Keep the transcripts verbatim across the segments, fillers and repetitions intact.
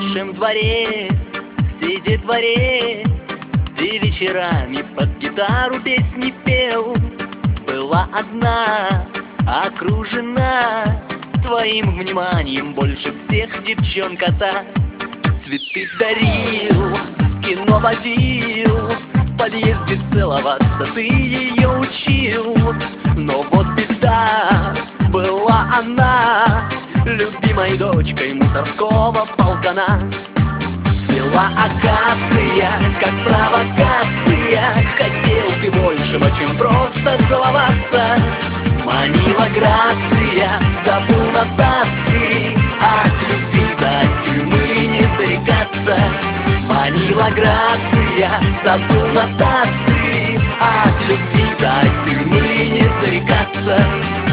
нашем дворе сидит дворец, ты вечерами под гитару песни пел. Была одна, окружена твоим вниманием больше всех девчонка та. Цветы дарил, в кино водил, в подъезде целоваться ты ее учил. Но вот беда, была она любимой дочкой мусорского полкана. Цвела акация, как провокация, хотел ты большего, чем просто целоваться. Манила грация, забыл нотации, от любви до тюрьмы не зарекаться. Манила грация, забыл нотации, от любви до тюрьмы не зарекаться.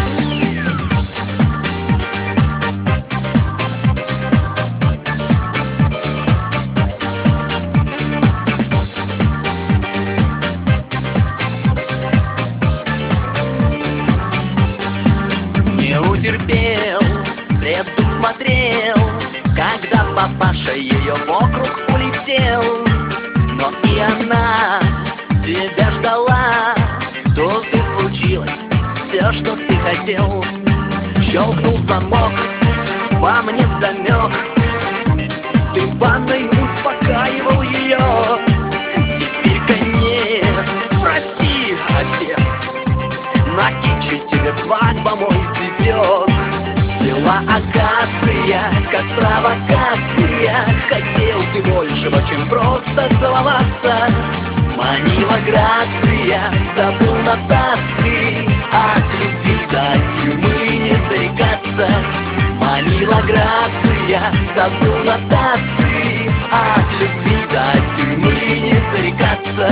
Не утерпел, предусмотрел, когда папаша ее вокруг улетел. Но и она тебя ждала, тут и случилось все, что ты хотел. Щелкнул замок, во мне замек, ты в ванной успокаивал ее. Теперь конец, прости, отец, на киче тебе свадьба мой цветет. Цвела акация, как провокация, хотел ты большего, чем просто целоваться. Манила грация, забыл нотации, от любви до тюрьмы не зарекаться. Манила грация, забыл нотации, от любви до тюрьмы не зарекаться.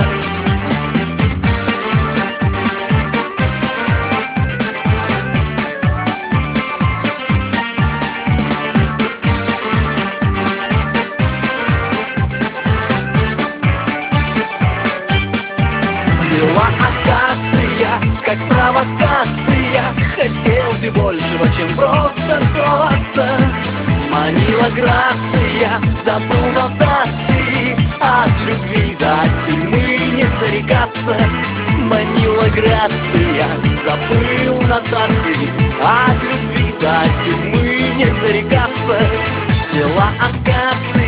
Цвела акация, как провокация, хотел ты большего, чем просто целоваться. Манила грация, забыл нотации, от любви до тюрьмы не зарекаться. Манила грация, забыл нотации, от любви до тюрьмы не зарекаться. Цвела акация,